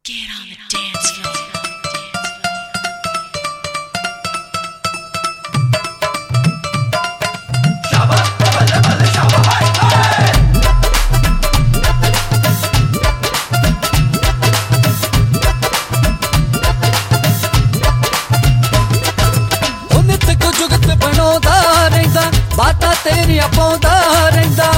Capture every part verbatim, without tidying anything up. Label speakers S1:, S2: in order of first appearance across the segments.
S1: Get on the dance floor.
S2: बाता तेरिया पौंदा रहिंदा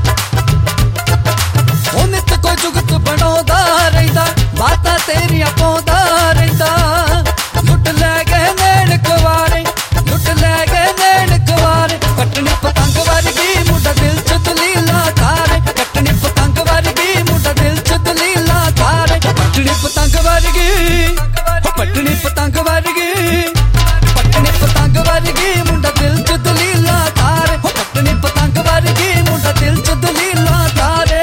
S2: ओ नित कोई जुगत बनौदा रहिंदा बाता तेरिया पौंदा रहिंदा लुट ले गए नैन कुवारे लुट ले गए नैन कुवारे कटनी पतंग वर्गी मुंडा दिल च दलीला धारे कटनी पतंग वर्गी मुंडा दिल च दलीला धारे पटनी पतंग वर्गी पटनी पतंग वर्गी पटनी पतंग वर्गी मुंडा दिल च दलीला धारे पटनी पतंग वर्गी मुंडा दिल च दलीला धारे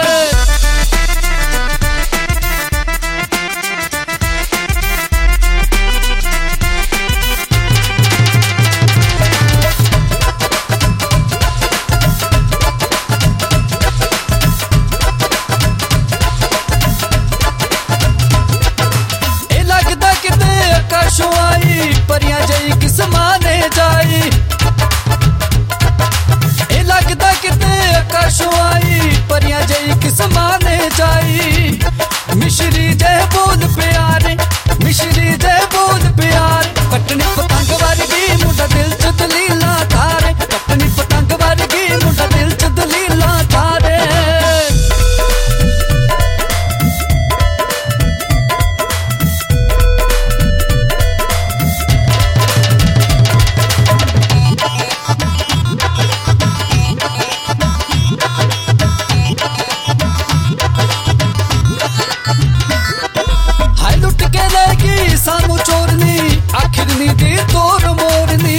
S2: ए लगदा किते आकाशों आई परियां जई किस्मां ने जाई ए लगदा किते आकाशों आई परियां जई किस्मां ने जाई मिश्री जे बोल प्यारे मिश्री जे बोल प्यारे कटनी पतंग वर्गी मुंडा दिल च दलीला धारे कटनी पतंग वर्गी मुंडा दिल च दलीला धारे सानू चोरनी आखिर नी दी तोर मोरनी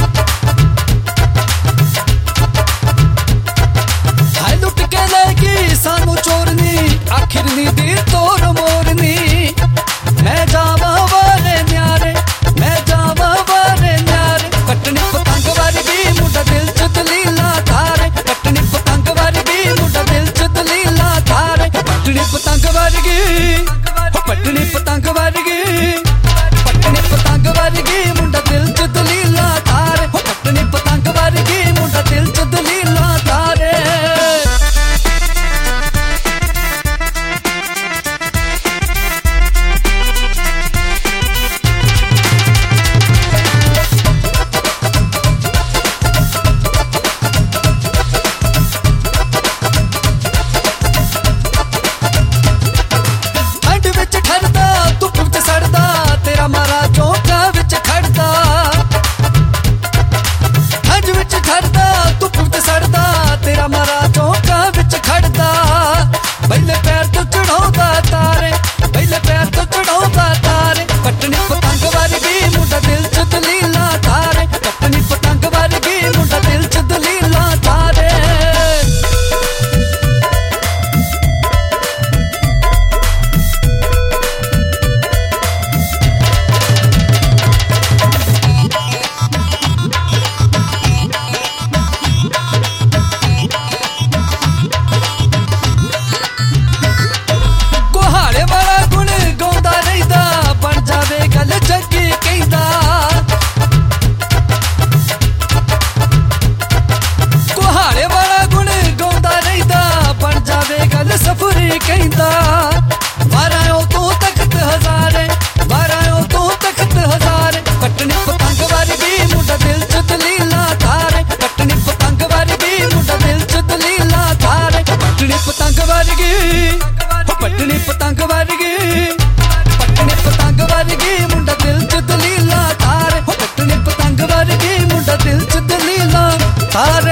S2: हाय लुट के लेगी सानू चोरनी आखिर नी दी तोर मोरनी मैं जावा वारे न्यारे मैं जावा वारे न्यारे कटनी पतंग वर्गी मुंडा दिल च दलीला धारे कटनी पतंग वर्गी मुंडा दिल च दलीला धारे पटनी पतंग वर्गी पटनी पतंग वर्गी पटनी पतंग वर्गी मुंडा दिल च दलीला धारे पटनी पतंग वर्गी मुंडा दिल च दलीला धारे ठंड विच ठरदा धुप विच सड़दा तेरा मारा चौंका विच खड़दा ठंड विच ठरदा धुप विच सड़दा तेरा मारा चौंका विच खड़दा पहले पैर तो चढ़ाउंदा तारे पहले पैर तो चढ़ाउंदा तारे कटनी पतंग वर्गी मुंडा दिल च दलीला धारे कटनी पतंग वर्गी मुंडा दिल च दलीला धारे कुहाड़े वाला गुण गाउंदा रहिंदा बन जावे गल जगी कहंदा कुहाड़े वाला गुण गाउंदा रहिंदा बन जावे गल सफरी कहंदा वारायो तू तख्त हजारे वारायो तू तख्त हजारे कटनी पतंग वर्गी मुंडा दिल च दलीला धारे कटनी पतंग वर्गी मुंडा दिल च दलीला धारे पटनी पतंग वर्गी पटनी पतंग वर्गी पटनी पतंग वर्गी मुंडा दिल च दलीला धारे पटनी पतंग वर्गी मुंडा दिल च दलीला धारे।